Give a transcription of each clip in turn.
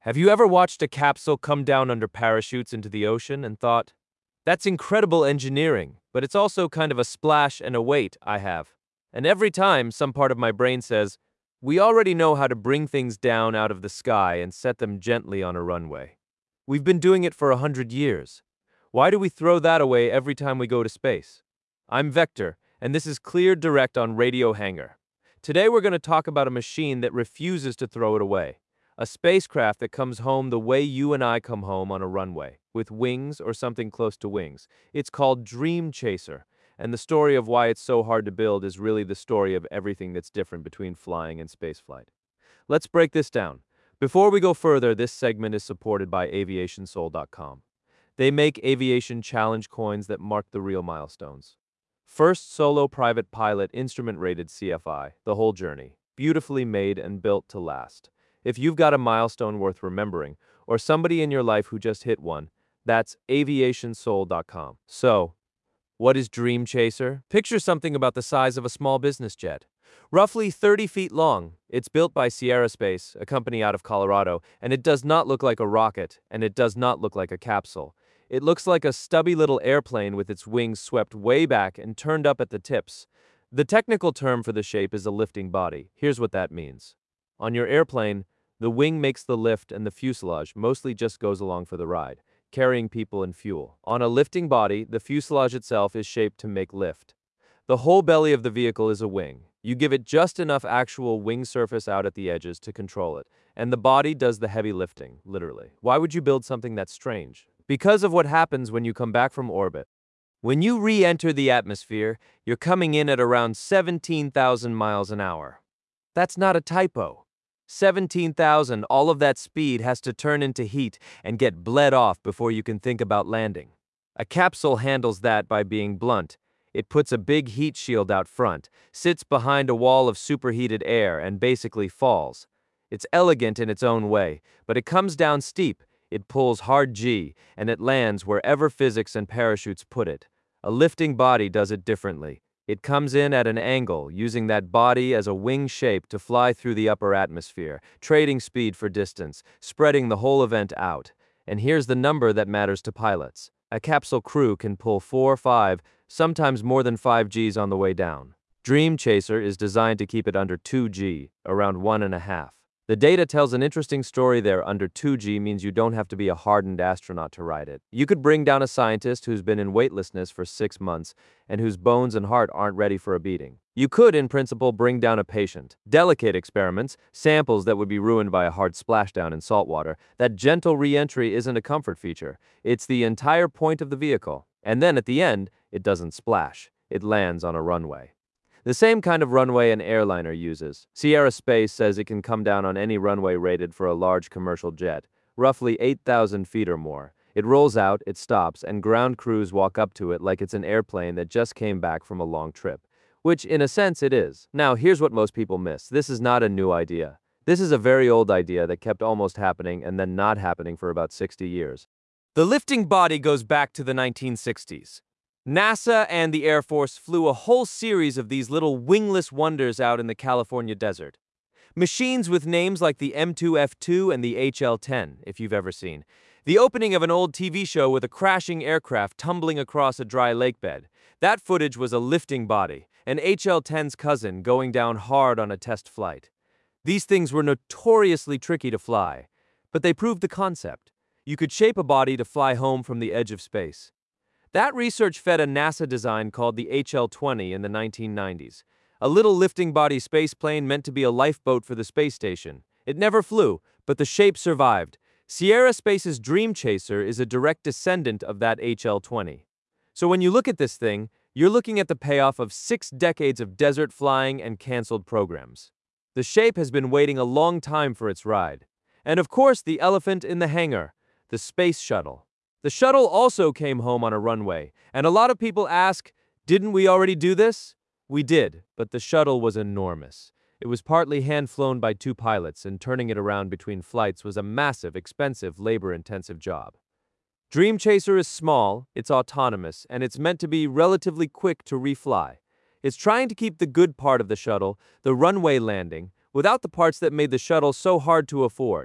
Have you ever watched a capsule come down under parachutes into the ocean and thought, that's incredible engineering, but it's also kind of a splash and a weight I have? And every time, some part of my brain says, we already know how to bring things down out of the sky and set them gently on a runway. We've been doing it for 100 years. Why do we throw that away every time we go to space? I'm Vector, and this is Clear Direct on Radio Hangar. Today we're going to talk about a machine that refuses to throw it away. A spacecraft that comes home the way you and I come home on a runway, with wings or something close to wings. It's called Dream Chaser, and the story of why it's so hard to build is really the story of everything that's different between flying and spaceflight. Let's break this down. Before we go further, this segment is supported by AviationSoul.com. They make aviation challenge coins that mark the real milestones. First solo private pilot instrument-rated CFI, the whole journey, beautifully made and built to last. If you've got a milestone worth remembering, or somebody in your life who just hit one, that's aviationsoul.com. So, what is Dream Chaser? Picture something about the size of a small business jet. Roughly 30 feet long, it's built by Sierra Space, a company out of Colorado, and it does not look like a rocket, and it does not look like a capsule. It looks like a stubby little airplane with its wings swept way back and turned up at the tips. The technical term for the shape is a lifting body. Here's what that means. On your airplane, the wing makes the lift and the fuselage mostly just goes along for the ride, carrying people and fuel. On a lifting body, the fuselage itself is shaped to make lift. The whole belly of the vehicle is a wing. You give it just enough actual wing surface out at the edges to control it, and the body does the heavy lifting, literally. Why would you build something that's strange? Because of what happens when you come back from orbit. When you re-enter the atmosphere, you're coming in at around 17,000 miles an hour. That's not a typo. 17,000, all of that speed has to turn into heat and get bled off before you can think about landing. A capsule handles that by being blunt. It puts a big heat shield out front, sits behind a wall of superheated air, and basically falls. It's elegant in its own way, but it comes down steep, it pulls hard G, and it lands wherever physics and parachutes put it. A lifting body does it differently. It comes in at an angle, using that body as a wing shape to fly through the upper atmosphere, trading speed for distance, spreading the whole event out. And here's the number that matters to pilots. A capsule crew can pull 4, 5, sometimes more than 5 Gs on the way down. Dream Chaser is designed to keep it under 2 G, around 1.5. The data tells an interesting story there. Under 2G means you don't have to be a hardened astronaut to ride it. You could bring down a scientist who's been in weightlessness for 6 months and whose bones and heart aren't ready for a beating. You could, in principle, bring down a patient. Delicate experiments, samples that would be ruined by a hard splashdown in salt water. That gentle re-entry isn't a comfort feature. It's the entire point of the vehicle. And then at the end, it doesn't splash. It lands on a runway. The same kind of runway an airliner uses. Sierra Space says it can come down on any runway rated for a large commercial jet, roughly 8,000 feet or more. It rolls out, it stops, and ground crews walk up to it like it's an airplane that just came back from a long trip. Which, in a sense, it is. Now, here's what most people miss. This is not a new idea. This is a very old idea that kept almost happening and then not happening for about 60 years. The lifting body goes back to the 1960s. NASA and the Air Force flew a whole series of these little wingless wonders out in the California desert. Machines with names like the M2F2 and the HL-10, if you've ever seen. The opening of an old TV show with a crashing aircraft tumbling across a dry lake bed. That footage was a lifting body, an HL-10's cousin going down hard on a test flight. These things were notoriously tricky to fly, but they proved the concept. You could shape a body to fly home from the edge of space. That research fed a NASA design called the HL-20 in the 1990s, a little lifting body spaceplane meant to be a lifeboat for the space station. It never flew, but the shape survived. Sierra Space's Dream Chaser is a direct descendant of that HL-20. So when you look at this thing, you're looking at the payoff of 6 decades of desert flying and canceled programs. The shape has been waiting a long time for its ride. And of course, the elephant in the hangar, the space shuttle. The shuttle also came home on a runway, and a lot of people ask, didn't we already do this? We did, but the shuttle was enormous. It was partly hand-flown by 2 pilots, and turning it around between flights was a massive, expensive, labor-intensive job. Dream Chaser is small, it's autonomous, and it's meant to be relatively quick to refly. It's trying to keep the good part of the shuttle, the runway landing, without the parts that made the shuttle so hard to afford.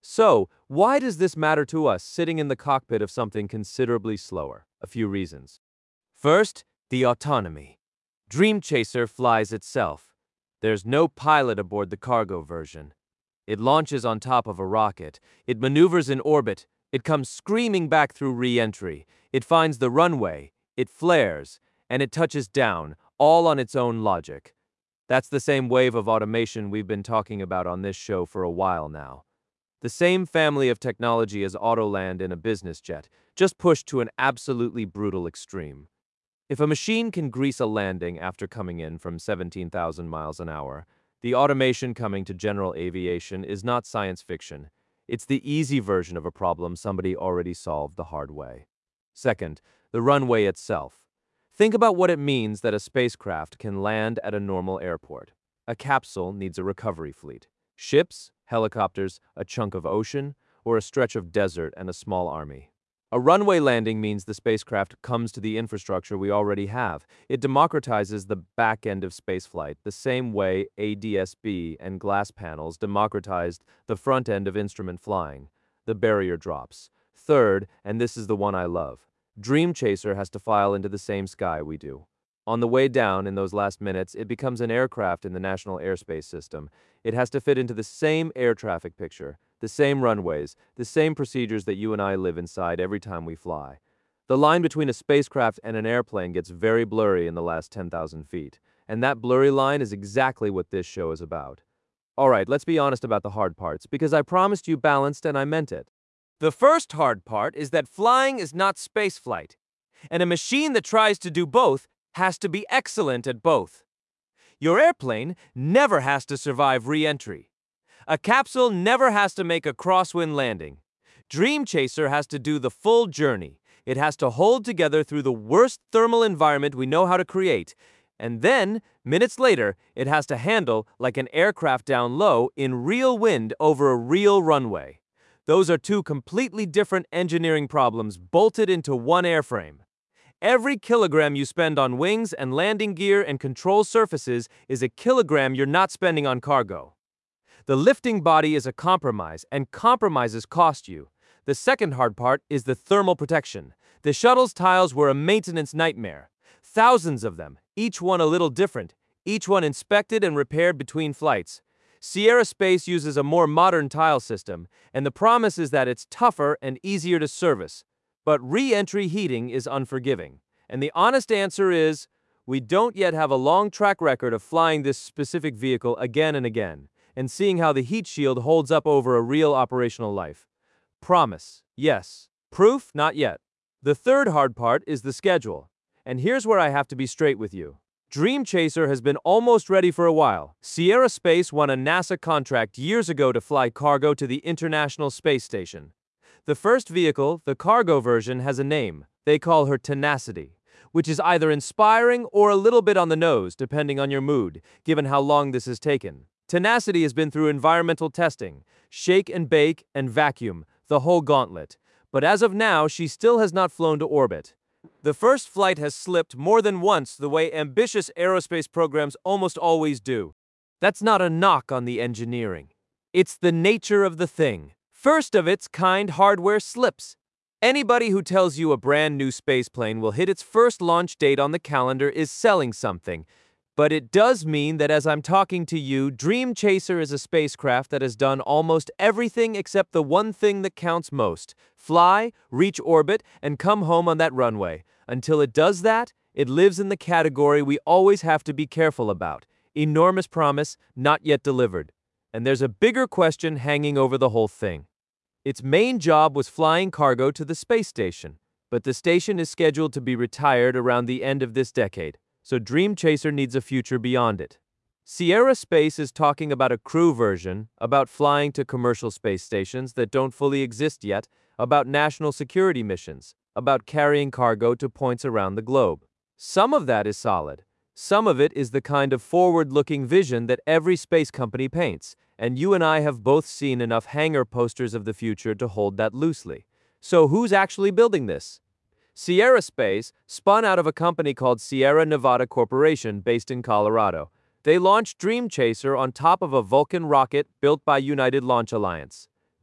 So, why does this matter to us sitting in the cockpit of something considerably slower? A few reasons. First, the autonomy. Dream Chaser flies itself. There's no pilot aboard the cargo version. It launches on top of a rocket. It maneuvers in orbit. It comes screaming back through re-entry. It finds the runway. It flares. And it touches down, all on its own logic. That's the same wave of automation we've been talking about on this show for a while now. The same family of technology as Autoland in a business jet, just pushed to an absolutely brutal extreme. If a machine can grease a landing after coming in from 17,000 miles an hour, the automation coming to general aviation is not science fiction. It's the easy version of a problem somebody already solved the hard way. Second, the runway itself. Think about what it means that a spacecraft can land at a normal airport. A capsule needs a recovery fleet. Ships, helicopters, a chunk of ocean, or a stretch of desert and a small army. A runway landing means the spacecraft comes to the infrastructure we already have. It democratizes the back end of spaceflight the same way ADS-B and glass panels democratized the front end of instrument flying. The barrier drops. Third, and this is the one I love, Dream Chaser has to file into the same sky we do. On the way down, in those last minutes, it becomes an aircraft in the National Airspace System. It has to fit into the same air traffic picture, the same runways, the same procedures that you and I live inside every time we fly. The line between a spacecraft and an airplane gets very blurry in the last 10,000 feet, and that blurry line is exactly what this show is about. All right, let's be honest about the hard parts, because I promised you balanced and I meant it. The first hard part is that flying is not spaceflight, and a machine that tries to do both has to be excellent at both. Your airplane never has to survive re-entry. A capsule never has to make a crosswind landing. Dream Chaser has to do the full journey. It has to hold together through the worst thermal environment we know how to create, and then, minutes later, it has to handle like an aircraft down low in real wind over a real runway. Those are two completely different engineering problems bolted into one airframe. Every kilogram you spend on wings and landing gear and control surfaces is a kilogram you're not spending on cargo. The lifting body is a compromise, and compromises cost you. The second hard part is the thermal protection. The shuttle's tiles were a maintenance nightmare. Thousands of them, each one a little different, each one inspected and repaired between flights. Sierra Space uses a more modern tile system, and the promise is that it's tougher and easier to service. But re-entry heating is unforgiving. And the honest answer is, we don't yet have a long track record of flying this specific vehicle again and again, and seeing how the heat shield holds up over a real operational life. Promise, yes. Proof, not yet. The third hard part is the schedule. And here's where I have to be straight with you. Dream Chaser has been almost ready for a while. Sierra Space won a NASA contract years ago to fly cargo to the International Space Station. The first vehicle, the cargo version, has a name. They call her Tenacity, which is either inspiring or a little bit on the nose, depending on your mood, given how long this has taken. Tenacity has been through environmental testing, shake and bake and vacuum, the whole gauntlet. But as of now, she still has not flown to orbit. The first flight has slipped more than once the way ambitious aerospace programs almost always do. That's not a knock on the engineering. It's the nature of the thing. First of its kind hardware slips. Anybody who tells you a brand new spaceplane will hit its first launch date on the calendar is selling something. But it does mean that as I'm talking to you, Dream Chaser is a spacecraft that has done almost everything except the one thing that counts most: fly, reach orbit, and come home on that runway. Until it does that, it lives in the category we always have to be careful about: enormous promise, not yet delivered. And there's a bigger question hanging over the whole thing. Its main job was flying cargo to the space station, but the station is scheduled to be retired around the end of this decade. So Dream Chaser needs a future beyond it. Sierra Space is talking about a crew version, about flying to commercial space stations that don't fully exist yet, about national security missions, about carrying cargo to points around the globe. Some of that is solid. Some of it is the kind of forward-looking vision that every space company paints, and you and I have both seen enough hangar posters of the future to hold that loosely. So who's actually building this? Sierra Space spun out of a company called Sierra Nevada Corporation based in Colorado. They launched Dream Chaser on top of a Vulcan rocket built by United Launch Alliance.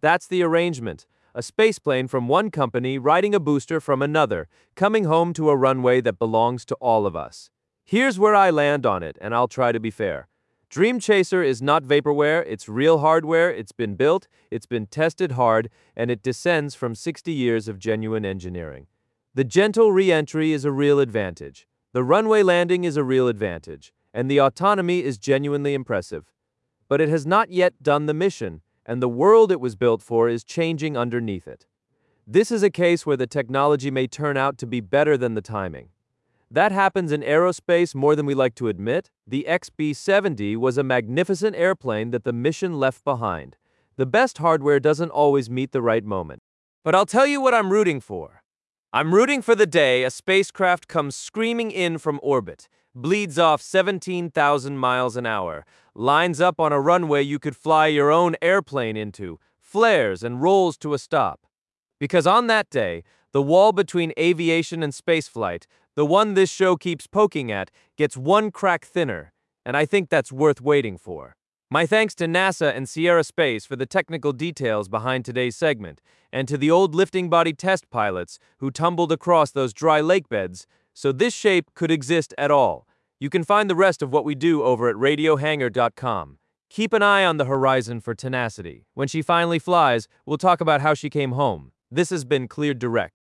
That's the arrangement. A spaceplane from one company riding a booster from another, coming home to a runway that belongs to all of us. Here's where I land on it, and I'll try to be fair. Dream Chaser is not vaporware, it's real hardware, it's been built, it's been tested hard, and it descends from 60 years of genuine engineering. The gentle re-entry is a real advantage. The runway landing is a real advantage, and the autonomy is genuinely impressive. But it has not yet done the mission, and the world it was built for is changing underneath it. This is a case where the technology may turn out to be better than the timing. That happens in aerospace more than we like to admit. The XB-70 was a magnificent airplane that the mission left behind. The best hardware doesn't always meet the right moment. But I'll tell you what I'm rooting for. I'm rooting for the day a spacecraft comes screaming in from orbit, bleeds off 17,000 miles an hour, lines up on a runway you could fly your own airplane into, flares and rolls to a stop. Because on that day, the wall between aviation and spaceflight, the one this show keeps poking at, gets one crack thinner, and I think that's worth waiting for. My thanks to NASA and Sierra Space for the technical details behind today's segment, and to the old lifting body test pilots who tumbled across those dry lake beds so this shape could exist at all. You can find the rest of what we do over at radiohangar.com. Keep an eye on the horizon for Tenacity. When she finally flies, we'll talk about how she came home. This has been Cleared Direct.